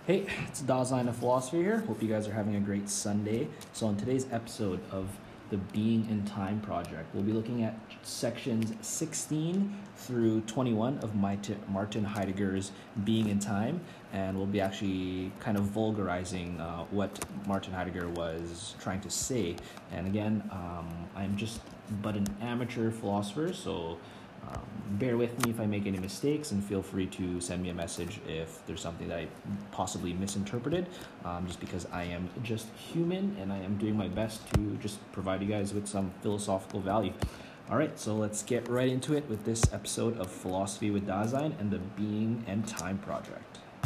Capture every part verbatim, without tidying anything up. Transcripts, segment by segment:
Hey, it's Dasein of Philosophy here. Hope you guys are having a great Sunday. So, in today's episode of the Being in Time project, we'll be looking at sections sixteen through twenty-one of Martin Heidegger's Being in Time, and we'll be actually kind of vulgarizing uh, what Martin Heidegger was trying to say. And again, um, I'm just but an amateur philosopher, so Um, bear with me if I make any mistakes, and feel free to send me a message if there's something that I possibly misinterpreted, um, just because I am just human and I am doing my best to just provide you guys with some philosophical value. All right, so let's get right into it with this episode of Philosophy with Dasein and the Being and Time project.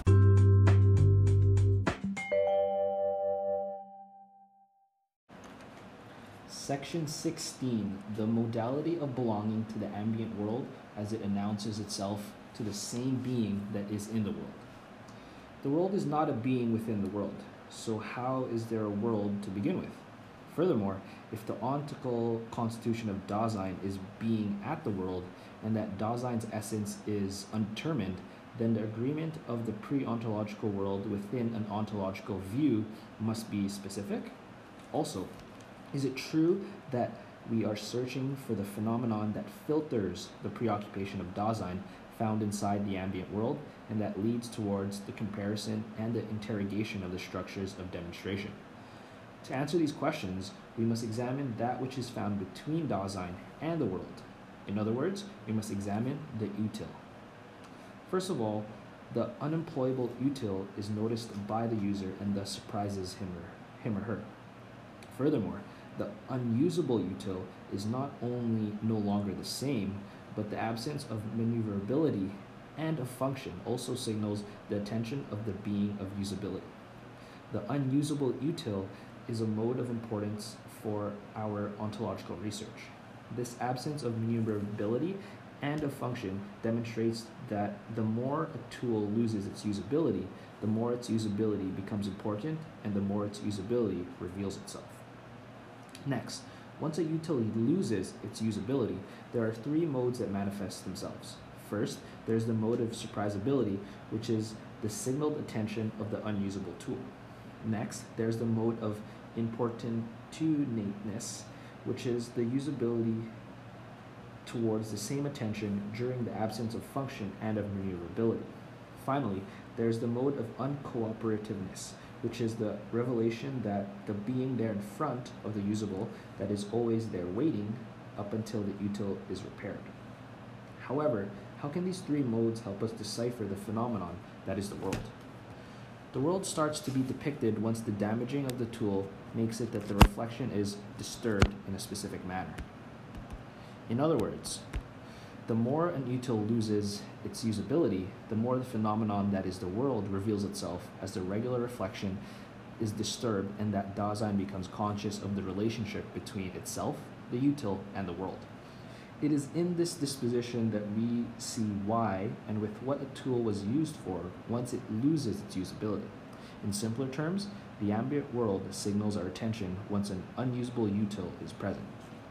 Section sixteen, the modality of belonging to the ambient world as it announces itself to the same being that is in the world. The world is not a being within the world, so how is there a world to begin with? Furthermore, if the ontological constitution of Dasein is being at the world, and that Dasein's essence is undetermined, then the agreement of the pre-ontological world within an ontological view must be specific. Also, is it true that we are searching for the phenomenon that filters the preoccupation of Dasein found inside the ambient world, and that leads towards the comparison and the interrogation of the structures of demonstration? To answer these questions, we must examine that which is found between Dasein and the world. In other words, we must examine the util. First of all, the unemployable util is noticed by the user and thus surprises him or, him or her. Furthermore, the unusable util is not only no longer the same, but the absence of maneuverability and of function also signals the attention of the being of usability. The unusable util is a mode of importance for our ontological research. This absence of maneuverability and of function demonstrates that the more a tool loses its usability, the more its usability becomes important, and the more its usability reveals itself. Next, once a utility loses its usability, there are three modes that manifest themselves. First, there's the mode of surprisability, which is the signaled attention of the unusable tool. Next, there's the mode of importunateness, which is the usability towards the same attention during the absence of function and of maneuverability. Finally, there's the mode of uncooperativeness, which is the revelation that the being there in front of the usable that is always there waiting up until the util is repaired. However, how can these three modes help us decipher the phenomenon that is the world? The world starts to be depicted once the damaging of the tool makes it that the reflection is disturbed in a specific manner. In other words, the more an util loses its usability, the more the phenomenon that is the world reveals itself as the regular reflection is disturbed, and that Dasein becomes conscious of the relationship between itself, the util, and the world. It is in this disposition that we see why and with what a tool was used for once it loses its usability. In simpler terms, the ambient world signals our attention once an unusable util is present.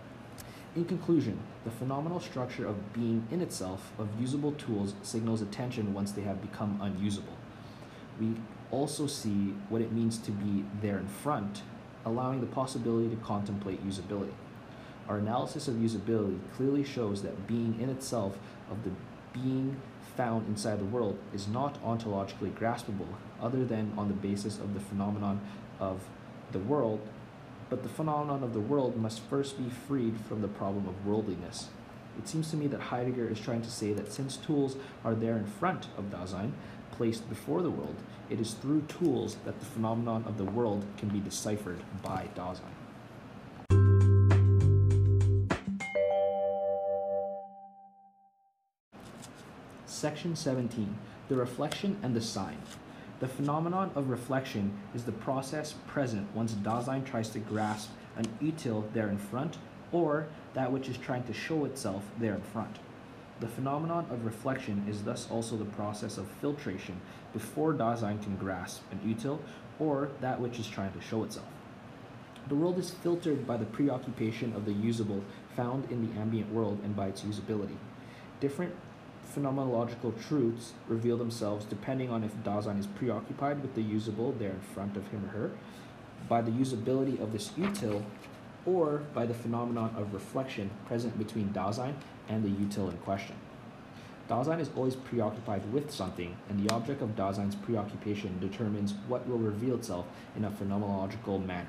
In conclusion, the phenomenal structure of being in itself of usable tools signals attention once they have become unusable. We also see what it means to be there in front, allowing the possibility to contemplate usability. Our analysis of usability clearly shows that being in itself of the being found inside the world is not ontologically graspable other than on the basis of the phenomenon of the world, but the phenomenon of the world must first be freed from the problem of worldliness. It seems to me that Heidegger is trying to say that since tools are there in front of Dasein, placed before the world, it is through tools that the phenomenon of the world can be deciphered by Dasein. Section seventeen, the reflection and the sign. The phenomenon of reflection is the process present once Dasein tries to grasp an util there in front, or that which is trying to show itself there in front. The phenomenon of reflection is thus also the process of filtration before Dasein can grasp an util, or that which is trying to show itself. The world is filtered by the preoccupation of the usable found in the ambient world and by its usability. Different phenomenological truths reveal themselves depending on if Dasein is preoccupied with the usable there in front of him or her, by the usability of this util, or by the phenomenon of reflection present between Dasein and the util in question. Dasein is always preoccupied with something, and the object of Dasein's preoccupation determines what will reveal itself in a phenomenological manner.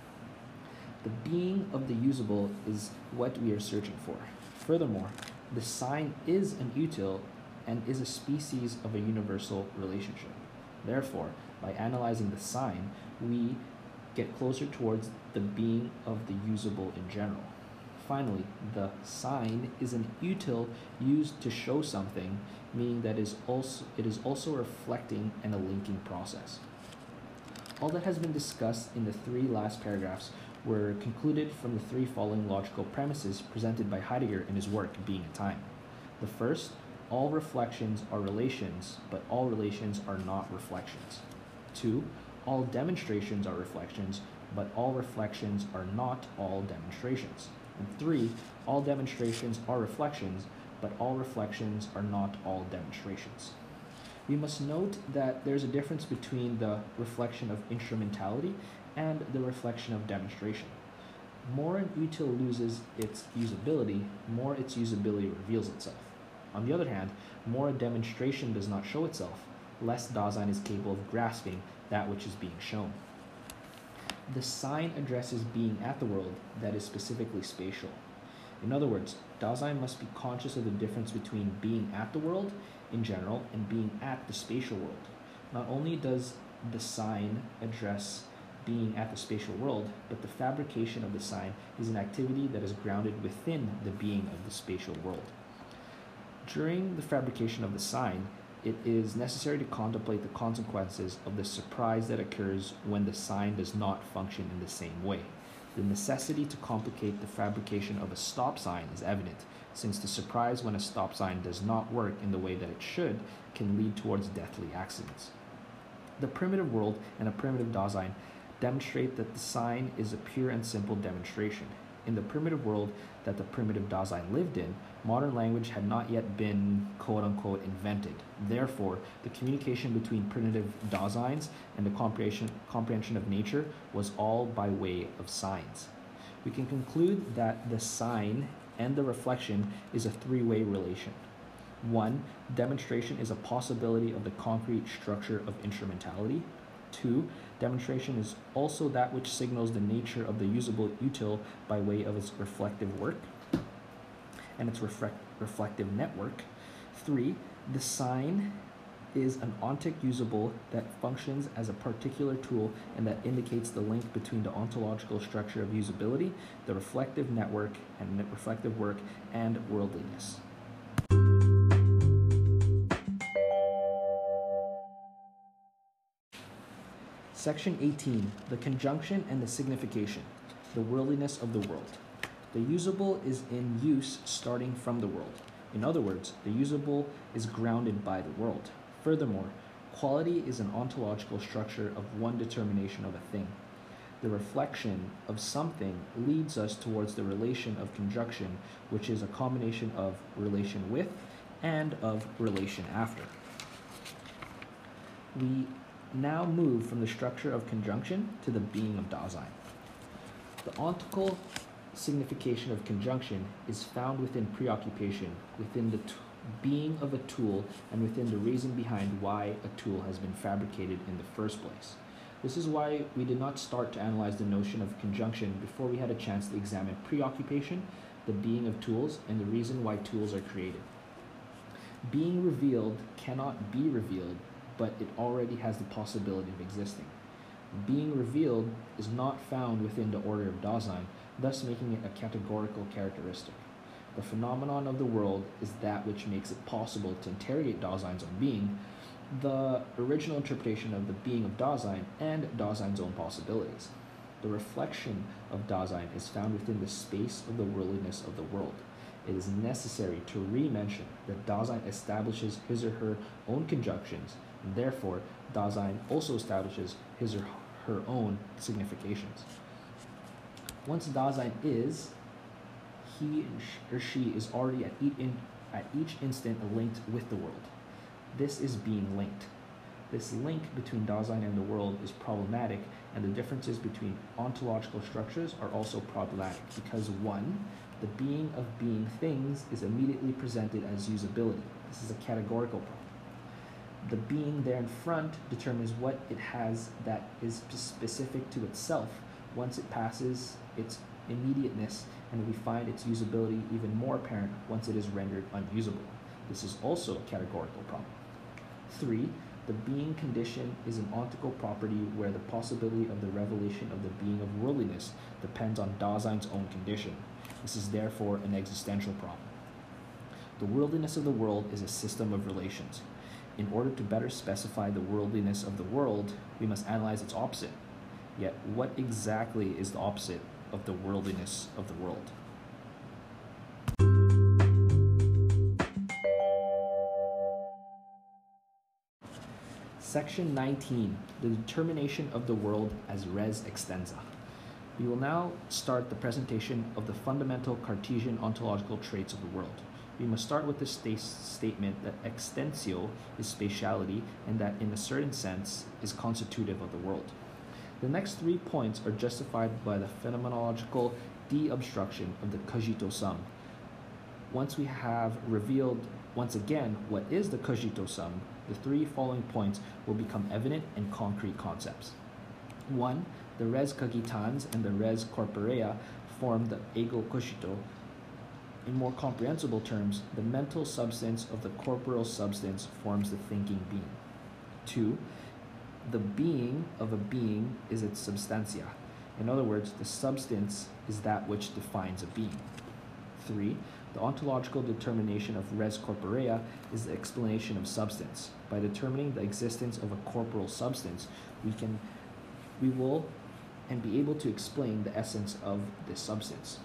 The being of the usable is what we are searching for. Furthermore, the sign is an util and is a species of a universal relationship. Therefore, by analyzing the sign, we get closer towards the being of the usable in general. Finally, the sign is an util used to show something, meaning that is also, it is also reflecting and a linking process. All that has been discussed in the three last paragraphs were concluded from the three following logical premises presented by Heidegger in his work, Being and Time. The first, all reflections are relations, but all relations are not reflections. Two, all demonstrations are reflections, but all reflections are not all demonstrations. And three, all demonstrations are reflections, but all reflections are not all demonstrations. We must note that there's a difference between the reflection of instrumentality and the reflection of demonstration. More an util loses its usability, more its usability reveals itself. On the other hand, more a demonstration does not show itself, less Dasein is capable of grasping that which is being shown. The sign addresses being at the world that is specifically spatial. In other words, Dasein must be conscious of the difference between being at the world in general and being at the spatial world. Not only does the sign address being at the spatial world, but the fabrication of the sign is an activity that is grounded within the being of the spatial world. During the fabrication of the sign, it is necessary to contemplate the consequences of the surprise that occurs when the sign does not function in the same way. The necessity to complicate the fabrication of a stop sign is evident, since the surprise when a stop sign does not work in the way that it should can lead towards deathly accidents. The primitive world and a primitive Dasein demonstrate that the sign is a pure and simple demonstration. In the primitive world that the primitive Dasein lived in, modern language had not yet been quote-unquote invented. Therefore, the communication between primitive Daseins and the comprehension, comprehension of nature was all by way of signs. We can conclude that the sign and the reflection is a three-way relation. One, demonstration is a possibility of the concrete structure of instrumentality. Two, demonstration is also that which signals the nature of the usable util by way of its reflective work and its reflect, reflective network. Three, the sign is an ontic usable that functions as a particular tool and that indicates the link between the ontological structure of usability, the reflective network and the reflective work, and worldliness. Section eighteen, the conjunction and the signification, the worldliness of the world. The usable is in use starting from the world. In other words, the usable is grounded by the world. Furthermore, quality is an ontological structure of one determination of a thing. The reflection of something leads us towards the relation of conjunction, which is a combination of relation with and of relation after. We now move from the structure of conjunction to the being of Dasein. The ontical signification of conjunction is found within preoccupation, within the t- being of a tool, and within the reason behind why a tool has been fabricated in the first place. This is why we did not start to analyze the notion of conjunction before we had a chance to examine preoccupation, the being of tools, and the reason why tools are created. Being revealed cannot be revealed, but it already has the possibility of existing. Being revealed is not found within the order of Dasein, thus making it a categorical characteristic. The phenomenon of the world is that which makes it possible to interrogate Dasein's own being, the original interpretation of the being of Dasein, and Dasein's own possibilities. The reflection of Dasein is found within the space of the worldliness of the world. It is necessary to re-mention that Dasein establishes his or her own conjunctions, and therefore Dasein also establishes his or her own significations. Once Dasein is, he or she is already at, in, at each instant linked with the world. This is being linked. This link between Dasein and the world is problematic, and the differences between ontological structures are also problematic because, one, the being of being things is immediately presented as usability. This is a categorical problem. The being there in front determines what it has that is specific to itself once it passes its immediateness, and we find its usability even more apparent once it is rendered unusable. This is also a categorical problem. Three, the being condition is an ontical property where the possibility of the revelation of the being of worldliness depends on Dasein's own condition. This is therefore an existential problem. The worldliness of the world is a system of relations. In order to better specify the worldliness of the world, we must analyze its opposite. Yet, what exactly is the opposite of the worldliness of the world? Section nineteen, the determination of the world as res extensa. We will now start the presentation of the fundamental Cartesian ontological traits of the world. We must start with the sta- statement that extensio is spatiality and that in a certain sense is constitutive of the world. The next three points are justified by the phenomenological deobstruction of the cogito sum. Once we have revealed once again what is the cogito sum, the three following points will become evident and concrete concepts. One, the res cogitans and the res corporea form the ego cogito. In more comprehensible terms, the mental substance of the corporeal substance forms the thinking being. Two, the being of a being is its substantia. In other words, the substance is that which defines a being. Three, the ontological determination of res corporea is the explanation of substance. By determining the existence of a corporeal substance, we can, we will and be able to explain the essence of this substance.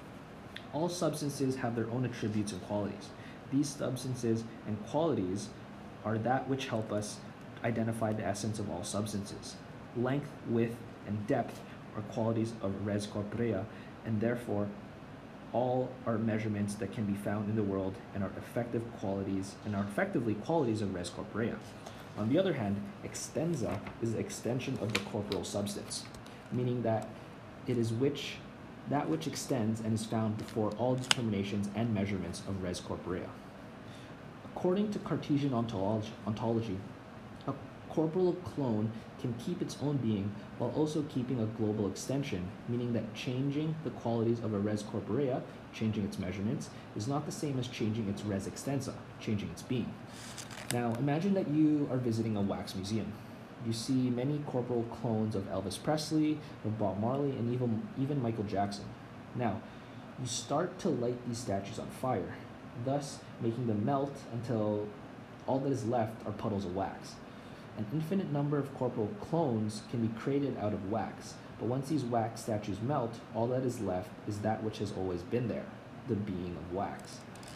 All substances have their own attributes and qualities. These substances and qualities are that which help us identify the essence of all substances. Length, width, and depth are qualities of res corporea, and therefore all are measurements that can be found in the world and are effective qualities and are effectively qualities of res corporea. On the other hand, extensa is the extension of the corporeal substance, meaning that it is which that which extends and is found before all determinations and measurements of res corporea. According to Cartesian ontolog- ontology, a corporeal clone can keep its own being while also keeping a global extension, meaning that changing the qualities of a res corporea, changing its measurements, is not the same as changing its res extensa, changing its being. Now, imagine that you are visiting a wax museum. You see many corporeal clones of Elvis Presley, of Bob Marley, and even, even Michael Jackson. Now, you start to light these statues on fire, thus making them melt until all that is left are puddles of wax. An infinite number of corporeal clones can be created out of wax, but once these wax statues melt, all that is left is that which has always been there, the being of wax.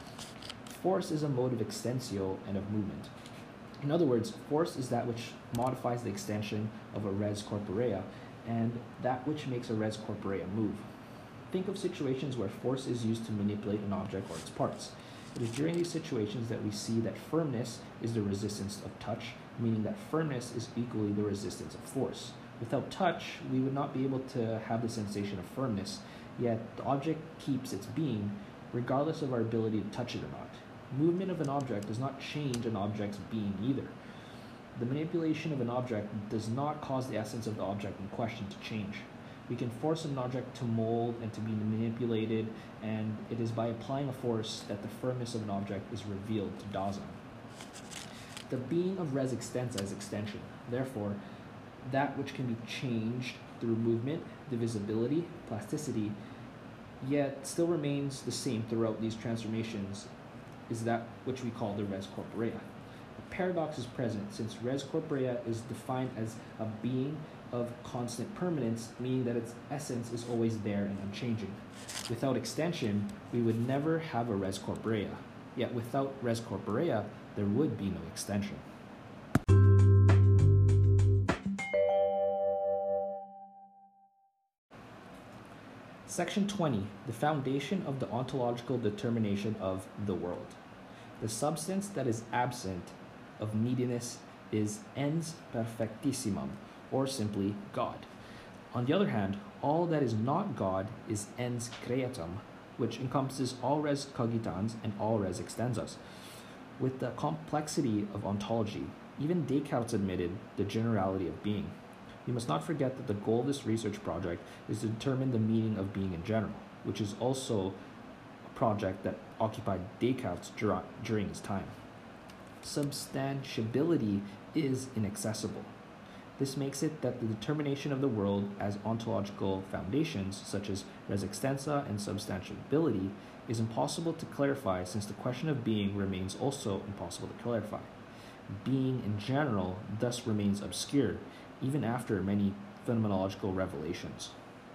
Force is a mode of extensio and of movement. In other words, force is that which modifies the extension of a res corporea, and that which makes a res corporea move. Think of situations where force is used to manipulate an object or its parts. It is during these situations that we see that firmness is the resistance of touch, meaning that firmness is equally the resistance of force. Without touch, we would not be able to have the sensation of firmness, yet the object keeps its being, regardless of our ability to touch it or not. Movement of an object does not change an object's being either. The manipulation of an object does not cause the essence of the object in question to change. We can force an object to mold and to be manipulated, and it is by applying a force that the firmness of an object is revealed to Dasein. The being of res extensa is extension. Therefore, that which can be changed through movement, divisibility, plasticity, yet still remains the same throughout these transformations, is that which we call the res corporea. A paradox is present since res corporea is defined as a being of constant permanence, meaning that its essence is always there and unchanging. Without extension, we would never have a res corporea. Yet without res corporea, there would be no extension. Section twenty, the foundation of the ontological determination of the world. The substance that is absent of neediness is ens perfectissimum, or simply God. On the other hand, all that is not God is ens creatum, which encompasses all res cogitans and all res extensas. With the complexity of ontology, even Descartes admitted the generality of being. We must not forget that the goal of this research project is to determine the meaning of being in general, which is also a project that occupied Descartes during his time. Substantiability is inaccessible. This makes it that the determination of the world as ontological foundations, such as res extensa and substantiability, is impossible to clarify, since the question of being remains also impossible to clarify. Being in general thus remains obscure, even after many phenomenological revelations.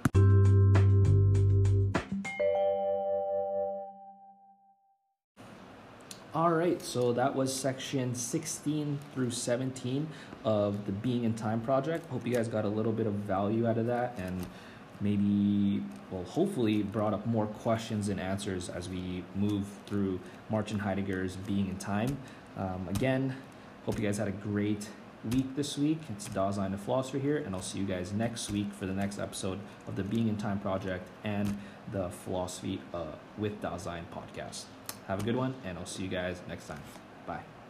All right, so that was section sixteen through seventeen of the Being in Time project. Hope you guys got a little bit of value out of that, and maybe, well, hopefully brought up more questions and answers as we move through Martin Heidegger's Being in Time. Um, again, hope you guys had a great week this week. It's Dasein, the philosopher here, and I'll see you guys next week for the next episode of the Being in Time project and the Philosophy uh, with Dasein podcast. Have a good one, and I'll see you guys next time. Bye.